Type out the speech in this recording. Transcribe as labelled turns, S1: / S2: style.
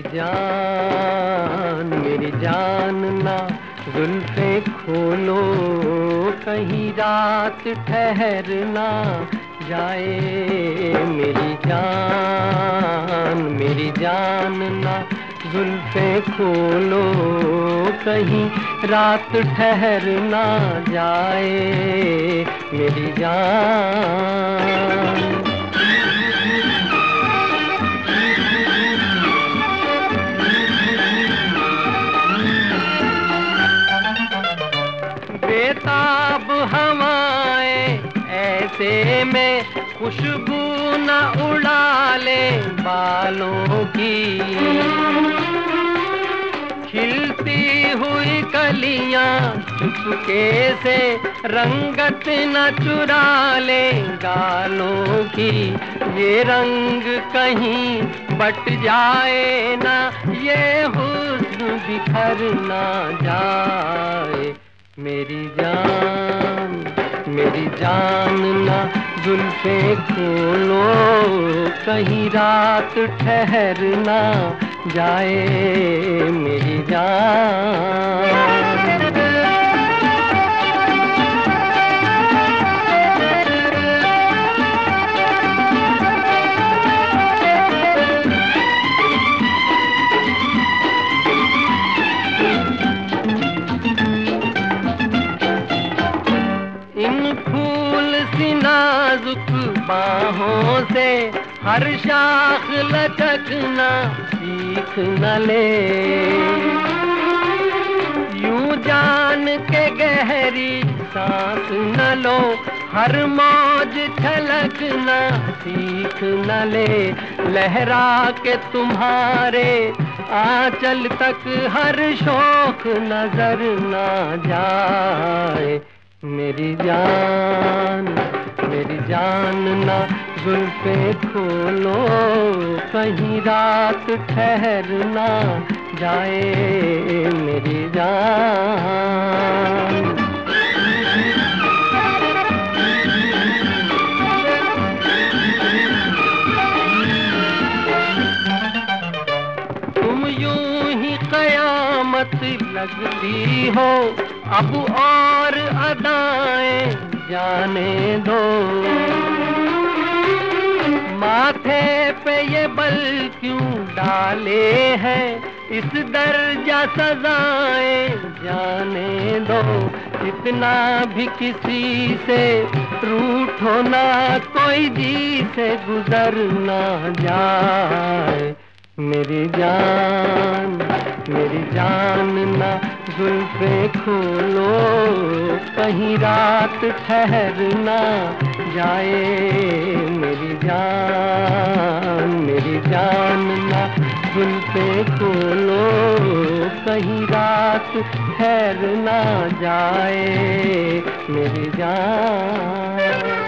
S1: मेरी जान ना जुल्फे खोलो, कहीं रात ठहर ना जाए। मेरी जान ना जुल्फे खोलो, कहीं रात ठहर ना जाए। मेरी जान। बेताब हवाएं ऐसे में खुशबू न उड़ा ले बालों की। खिलती हुई कलियां चुपके से रंगत न चुरा ले गालों की। ये रंग कहीं बट जाए ना, ये हुस्न बिखर ना जाए। मेरी जान ना जुल्फे खोलो, कहीं रात ठहर ना जाए। मेरी जान। इन फूल सी नाजुक बाहों से हर शाख लचकना सीख न ले। यूं जान के गहरी सांस न लो, हर मौज छलकना सीख न ले। लहरा के तुम्हारे आंचल तक हर शौक नजर न जाए। मेरी जान ना जुल्फे खोलो, कहीं रात ठहर ना जाए। मेरी जान। तुम यूं ही कयामत लगती हो, अब और अदाएं जाने दो। माथे पे ये बल क्यों डाले हैं, इस दर्जा सजाएं जाने दो। इतना भी किसी से रूठो ना, कोई जी से गुजर ना जाए। मेरी जान ना जुल्फे खोलो, कहीं रात ठहर ना जाए। मेरी जान ना जुल्फे खोलो, कहीं रात ठहर ना जाए। मेरी जान।